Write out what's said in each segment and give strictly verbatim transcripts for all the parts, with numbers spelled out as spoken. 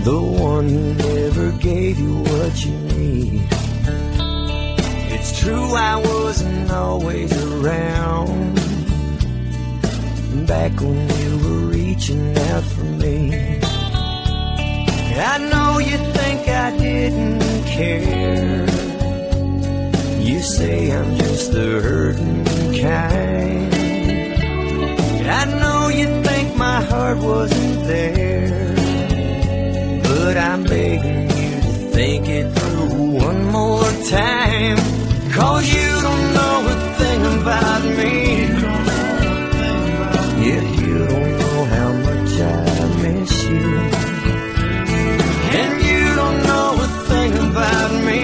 the one who never gave you what you need. It's true I wasn't always around back when you were reaching out for me. I know you think I didn't care. You say I'm just the hurting kind. I know you think my heart wasn't there, but I'm begging you to think it through one more time. 'Cause you don't know a thing about me. If you don't know how much I miss you, and you don't know a thing about me,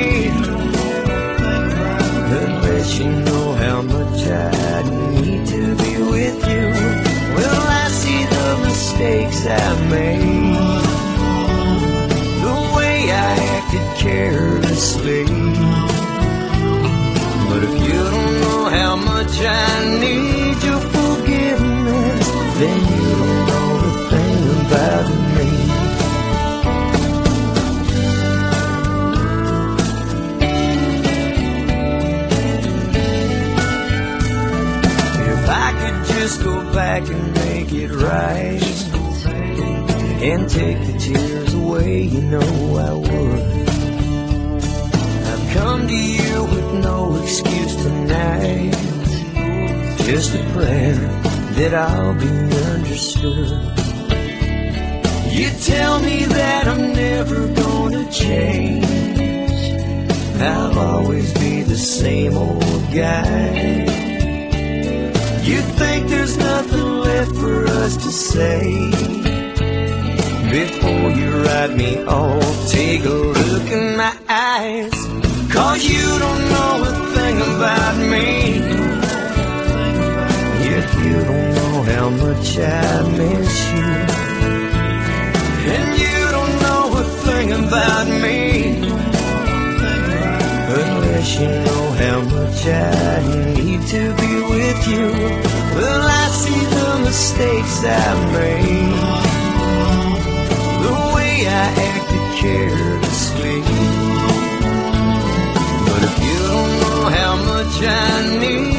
unless you know how much I need to be with you. Well, I see the mistakes I made, the way I acted carelessly. But if you don't know how much I need your forgiveness, then you don't know a thing about me. If I could just go back and make it right, and take the tears away, you know I would. I've come to you with no excuse tonight, just a prayer that I'll be understood. You tell me that I'm never gonna change, I'll always be the same old guy. You think there's nothing left for us to say. Before you write me off, take a look in my eyes. 'Cause you don't know a thing about me. If you don't know how much I miss you, and you don't know a thing about me, unless you know how much I need to be with you. Well, I see the mistakes I made, the way I acted carelessly. But if you don't know how much I need